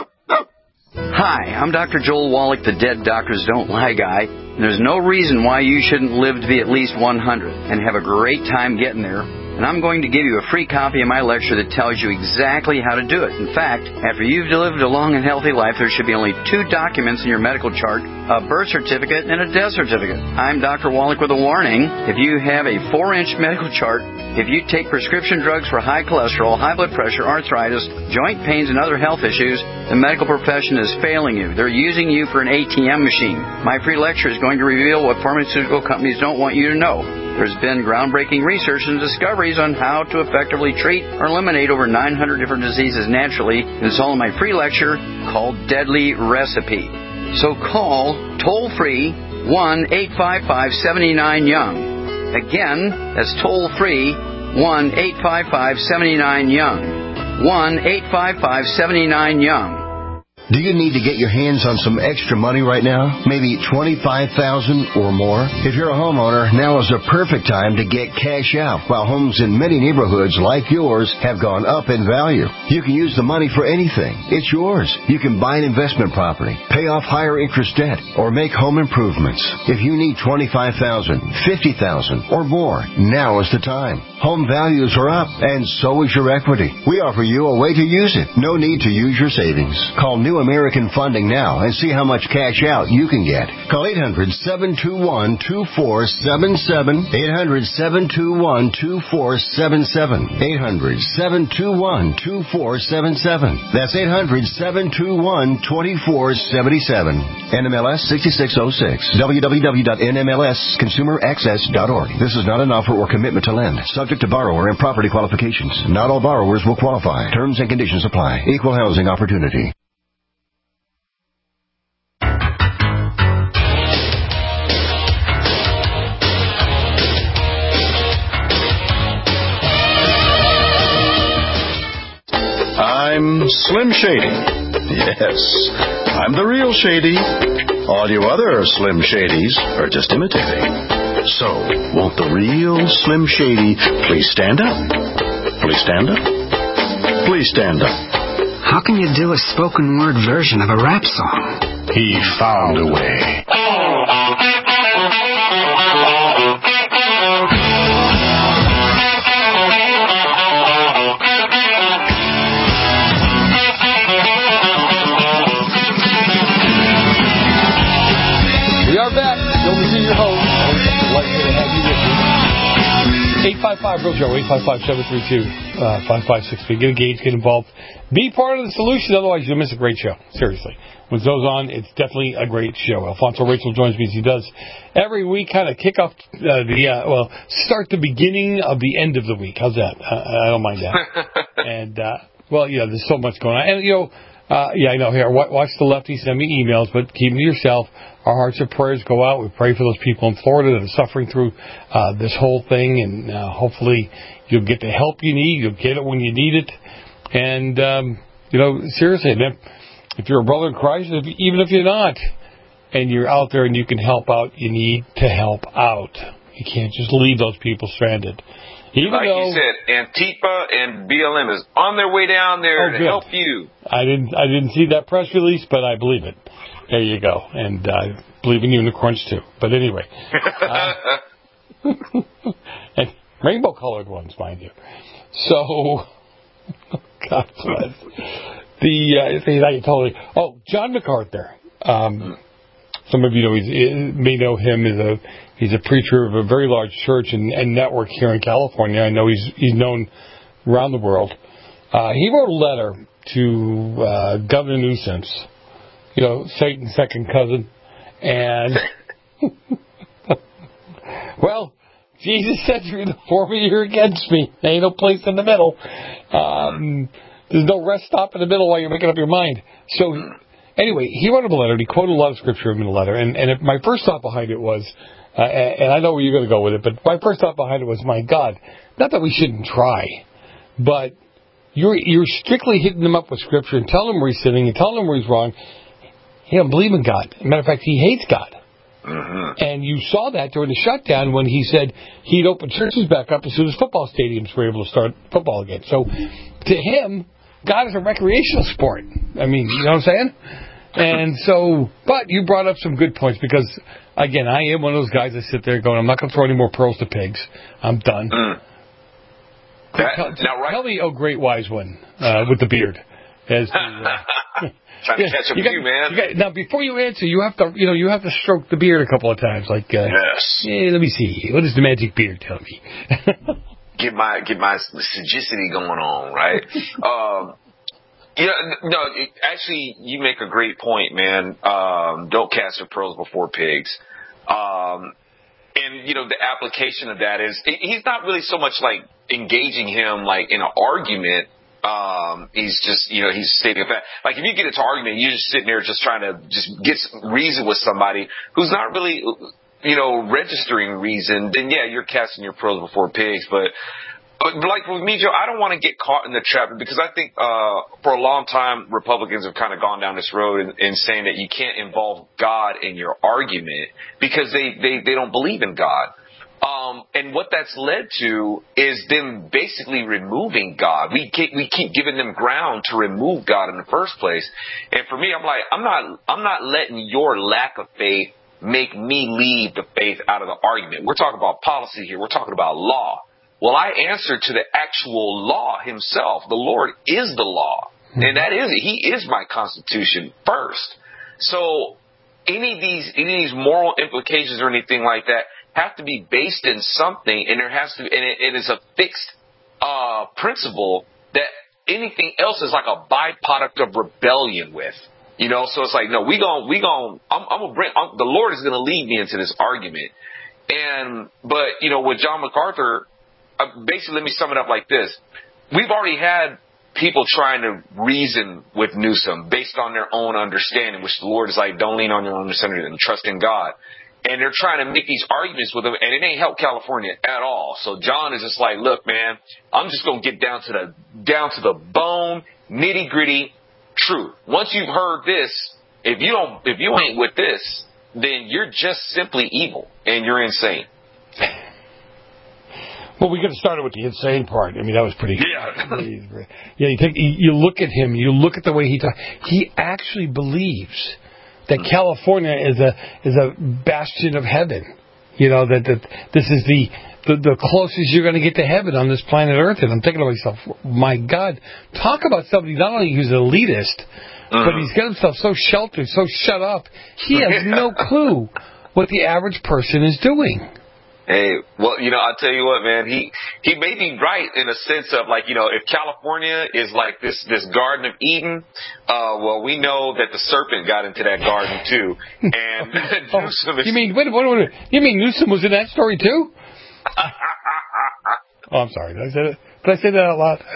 Hi, I'm Doctor Joel Wallach, the Dead Doctors Don't Lie guy. And there's no reason why you shouldn't live to be at least one hundred and have a great time getting there. And I'm going to give you a free copy of my lecture that tells you exactly how to do it. In fact, after you've lived a long and healthy life, there should be only two documents in your medical chart, a birth certificate and a death certificate. I'm Doctor Wallach with a warning. If you have a four-inch medical chart, if you take prescription drugs for high cholesterol, high blood pressure, arthritis, joint pains, and other health issues, the medical profession is failing you. They're using you for an A T M machine. My free lecture is going to reveal what pharmaceutical companies don't want you to know. There's been groundbreaking research and discoveries on how to effectively treat or eliminate over nine hundred different diseases naturally, and it's all in my free lecture called Deadly Recipe. So call toll-free one eight five five, seven nine young. Again, that's toll-free one eight five five, seven nine young. one eight five five, seven nine young. Do you need to get your hands on some extra money right now? Maybe twenty-five thousand dollars or more? If you're a homeowner, now is the perfect time to get cash out, while homes in many neighborhoods like yours have gone up in value. You can use the money for anything. It's yours. You can buy an investment property, pay off higher interest debt, or make home improvements. If you need twenty-five thousand dollars, fifty thousand dollars, or more, now is the time. Home values are up, and so is your equity. We offer you a way to use it. No need to use your savings. Call New American Funding now and see how much cash out you can get. Call eight hundred, seven two one, two four seven seven, eight hundred, seven two one, two four seven seven, eight hundred, seven two one, two four seven seven. That's eight hundred, seven two one, two four seven seven. N M L S sixty-six oh six. w w w dot n m l s consumer access dot org. This is not an offer or commitment to lend. Subject to borrower and property qualifications. Not all borrowers will qualify. Terms and conditions apply. Equal housing opportunity. I'm Slim Shady. Yes, I'm the real Shady. All you other Slim Shadys are just imitating. So, won't the real Slim Shady please stand up? Please stand up? Please stand up. How can you do a spoken word version of a rap song? He found a way. eight five five, real Joe, eight five five, seven three two, five five six three. Get engaged, get involved. Be part of the solution, otherwise you'll miss a great show. Seriously. When Zoe's on, it's definitely a great show. Alfonso Rachel joins me as he does every week, kind of kick off uh, the, uh, well, start the beginning of the end of the week. How's that? Uh, I don't mind that. and, uh, well, yeah, there's so much going on. And, you know, uh, yeah, I know. Here, watch the lefty send me emails, but keep them to yourself. Our hearts and prayers go out. We pray for those people in Florida that are suffering through uh, this whole thing, and uh, hopefully you'll get the help you need. You'll get it when you need it. And, um, you know, seriously, if, if you're a brother in Christ, if, even if you're not, and you're out there and you can help out, you need to help out. You can't just leave those people stranded. Even like though, you said, Antifa and B L M is on their way down there oh, to good. help you. I didn't I didn't see that press release, but I believe it. There you go. And I uh, believe in unicorns, too. But anyway. uh, and rainbow-colored ones, mind you. So, God bless. The, uh, I totally, oh, John MacArthur. Um, some of you know he's, may know him as a he's a preacher of a very large church and, and network here in California. I know he's he's known around the world. Uh, he wrote a letter to uh, Governor Newsom, you know, Satan's second cousin, and well, Jesus said you're either for me or against me. There ain't no place in the middle. Um, there's no rest stop in the middle while you're making up your mind. So, anyway, he wrote him a letter, and he quoted a lot of scripture in the letter. And, and if my first thought behind it was, uh, and I know where you're going to go with it, but my first thought behind it was, my God, not that we shouldn't try, but you're you're strictly hitting him up with scripture and telling him where he's sinning and telling him where he's wrong. He don't believe in God. As a matter of fact, he hates God. Mm-hmm. And you saw that during the shutdown when he said he'd open churches back up as soon as football stadiums were able to start football again. So, to him, God is a recreational sport. I mean, you know what I'm saying? And so, but you brought up some good points because, again, I am one of those guys that sit there going, I'm not going to throw any more pearls to pigs. I'm done. Mm. That, tell, now, right. tell me, oh, great wise one uh, with the beard. As to, uh, Trying to catch up with you, man. You got, now, before you answer, you have to, you know, you have to stroke the beard a couple of times. Like, uh, yes. Hey, let me see. What does the magic beard tell me? get my get my sagacity going on, right? um, yeah, no. Actually, you make a great point, man. Um, don't cast your pearls before pigs. Um, and you know, the application of that is he's not really so much like engaging him like in an argument. Um, he's just, you know, he's stating a fact. Like, if you get into an argument, you're just sitting there just trying to just get some reason with somebody who's not really, you know, registering reason, then, yeah, you're casting your pearls before pigs. But, but like with me, Joe, I don't want to get caught in the trap because I think uh, for a long time, Republicans have kind of gone down this road in, in saying that you can't involve God in your argument because they, they, they don't believe in God. Um, and what that's led to is them basically removing God. We keep, we keep giving them ground to remove God in the first place. And for me, I'm like, I'm not, I'm not letting your lack of faith make me leave the faith out of the argument. We're talking about policy here. We're talking about law. Well, I answer to the actual law himself. The Lord is the law. And that is, he is my constitution first. So any of these, any of these moral implications or anything like that have to be based in something, and there has to, and it, it is a fixed uh, principle that anything else is like a byproduct of rebellion with, you know. So it's like, no, we gon' we gon' I'm, I'm gonna bring I'm, the Lord is gonna lead me into this argument, and but you know, with John MacArthur, uh, basically, let me sum it up like this: we've already had people trying to reason with Newsom based on their own understanding, which the Lord is like, don't lean on your own understanding and trust in God. And they're trying to make these arguments with him, and it ain't helped California at all. So John is just like, look, man, I'm just going to get down to the down to the bone, nitty gritty truth. Once you've heard this, if you don't, if you ain't with this, then you're just simply evil and you're insane. Well, we could have started with the insane part. I mean, that was pretty. Yeah. yeah. You take, you look at him, you look at the way he talks. He actually believes that California is a is a bastion of heaven. You know, that, that this is the, the, the closest you're going to get to heaven on this planet Earth. And I'm thinking to myself, my God, talk about somebody not only who's an elitist, uh-huh. but he's got himself so sheltered, so shut up. He has no clue what the average person is doing. Hey, well, you know, I'll tell you what, man, he, he may be right in a sense of like, you know, if California is like this, this Garden of Eden, uh, well, we know that the serpent got into that garden too. And oh, Newsom is... You mean, wait, wait, wait, you mean Newsom was in that story too? Oh, I'm sorry. Did I say that? Did I say that out loud?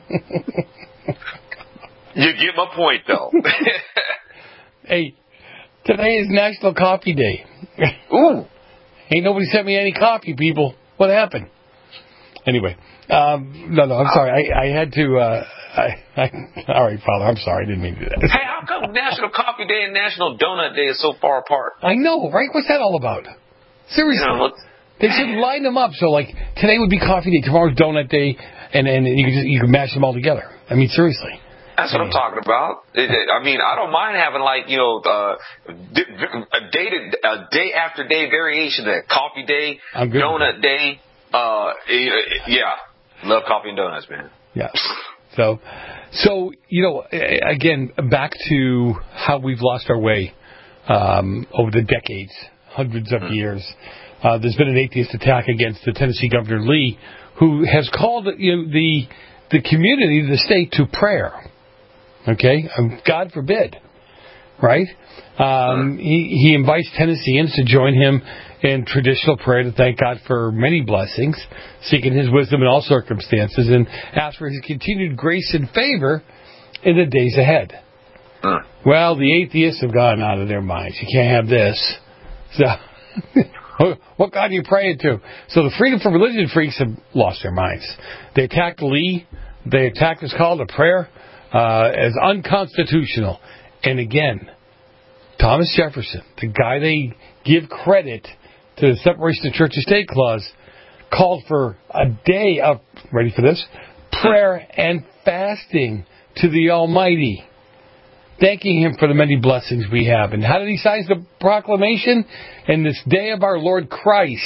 You get my point though. Hey, today is National Coffee Day. Ooh. Ain't nobody sent me any coffee, people. What happened? Anyway, um, no, no, I'm sorry. I, I had to. Uh, I, I, all right, Father, I'm sorry. I didn't mean to do that. Hey, how come National Coffee Day and National Donut Day is so far apart? I know, right? What's that all about? Seriously, you know, they should line them up so, like, today would be Coffee Day, tomorrow's Donut Day, and and you can just, you can mash them all together. I mean, seriously. That's what I'm talking about. It, it, I mean, I don't mind having like, you know, uh, a day to, a day after day variation of Coffee Day, Donut Day. Uh, yeah, love coffee and donuts, man. Yeah. So, so you know, again, back to how we've lost our way um, over the decades, hundreds of years. Uh, there's been an atheist attack against the Tennessee Governor Lee, who has called you know, the the community, the state, to prayer. Okay, um, God forbid, right? Um, he he invites Tennesseans to join him in traditional prayer to thank God for many blessings, seeking His wisdom in all circumstances, and ask for His continued grace and favor in the days ahead. Uh. Well, the atheists have gone out of their minds. You can't have this. So, what God are you praying to? So the freedom for religion freaks have lost their minds. They attacked Lee. They attacked his call to prayer uh, as unconstitutional. And again, Thomas Jefferson, the guy they give credit to the separation of church and state clause, called for a day of, ready for this, prayer and fasting to the Almighty, thanking Him for the many blessings we have. And how did he sign the proclamation? In this day of our Lord Christ.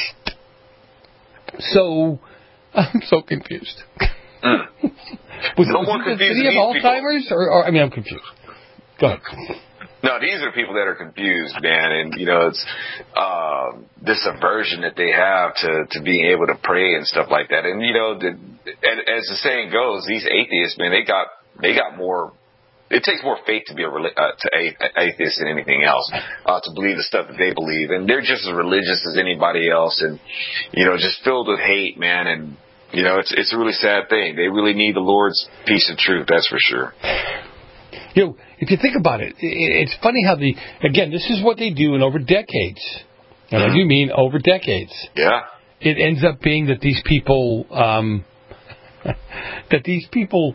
So, I'm so confused. Mm. Was no it, more was confused. it the city of Alzheimer's? Or, or, I mean, I'm confused. Go ahead. No, these are people that are confused, man, and you know it's uh, this aversion that they have to, to being able to pray and stuff like that. And you know, the, as the saying goes, these atheists, man, they got they got more. It takes more faith to be a uh, to a, atheist than anything else, uh, to believe the stuff that they believe, and they're just as religious as anybody else, and you know, just filled with hate, man, and you know, it's it's a really sad thing. They really need the Lord's peace and truth, that's for sure. You know, if you think about it, it's funny how the, again, this is what they do in over decades. And I do mean over decades. Yeah. It ends up being that these people, um, that these people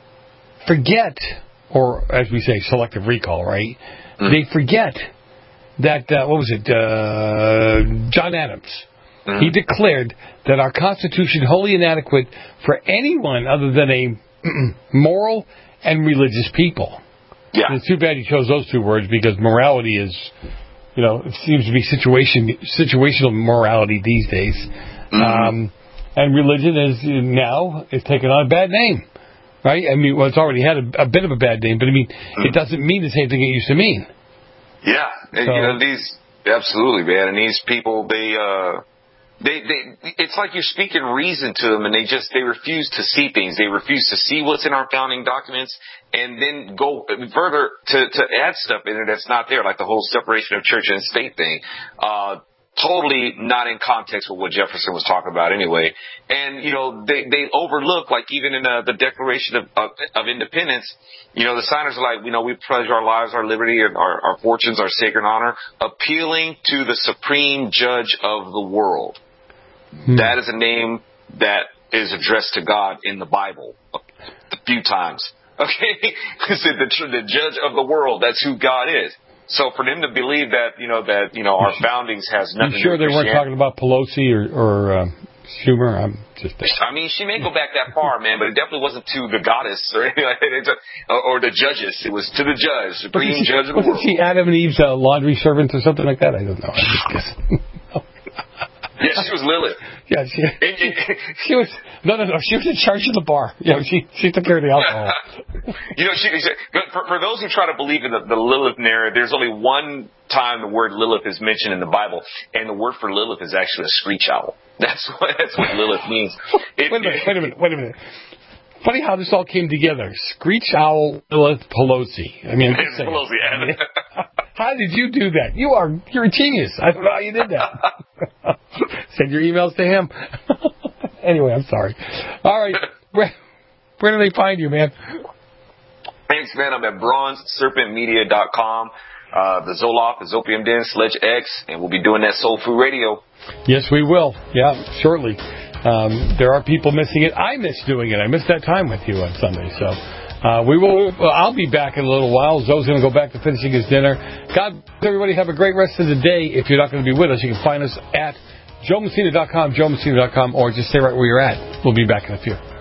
forget, or as we say, selective recall, right? Mm. They forget that, uh, what was it, uh, John Adams. Mm. He declared that our Constitution wholly inadequate for anyone other than a moral and religious people. Yeah. And it's too bad he chose those two words, because morality is, you know, it seems to be situation situational morality these days. Mm-hmm. Um, and religion is now is taking on a bad name, right? I mean, well, it's already had a, a bit of a bad name, but I mean, mm-hmm. it doesn't mean the same thing it used to mean. Yeah, and, so, you know, these absolutely, man, and these people, they. uh They, they, it's like you're speaking reason to them, and they just, they refuse to see things. They refuse to see what's in our founding documents, and then go further to, to add stuff in it that's not there, like the whole separation of church and state thing. Uh, totally not in context with what Jefferson was talking about anyway. And, you know, they, they overlook, like even in uh, the Declaration of, of, of Independence, you know, the signers are like, you know, we pledge our lives, our liberty, and our, our fortunes, our sacred honor, appealing to the supreme judge of the world. Hmm. That is a name that is addressed to God in the Bible a few times. Okay? the, the judge of the world, that's who God is. So for them to believe that, you know, that, you know, our foundings has nothing to do with Christianity. You sure they weren't talking about Pelosi or, or uh, Schumer? I'm just. I mean, she may go back that far, man, but it definitely wasn't to the goddess or anything like that, or the judges. It was to the judge, supreme she, judge of the wasn't world. Wasn't she Adam and Eve's uh, laundry servant or something like that? I don't know. I'm just guessing. Yeah, she was Lilith. Yeah, she, she was no, no, no. She was in charge of the bar. Yeah, she she took care of the alcohol. You know, she, she for, for those who try to believe in the, the Lilith narrative, there's only one time the word Lilith is mentioned in the Bible, and the word for Lilith is actually a screech owl. That's what that's what Lilith means. It, wait a minute. Wait a minute. Wait a minute. Funny how this all came together. Screech owl, Lilith, Pelosi. I mean, I'm just saying. Pelosi. Yeah. How did you do that? You are you're a genius. I don't know how you did that. Send your emails to him. Anyway, I'm sorry. All right. Where, where do they find you, man? Thanks, man. I'm at bronze serpent media dot com. Uh, the Zoloft, the Zopium Den, Sledge X, and we'll be doing that Soul Food Radio. Yes, we will. Yeah, shortly. Um, there are people missing it. I miss doing it. I missed that time with you on Sunday. So uh, we will. Well, I'll be back in a little while. Zoe's going to go back to finishing his dinner. God, everybody have a great rest of the day. If you're not going to be with us, you can find us at joe messina dot com, joe messina dot com, or just stay right where you're at. We'll be back in a few.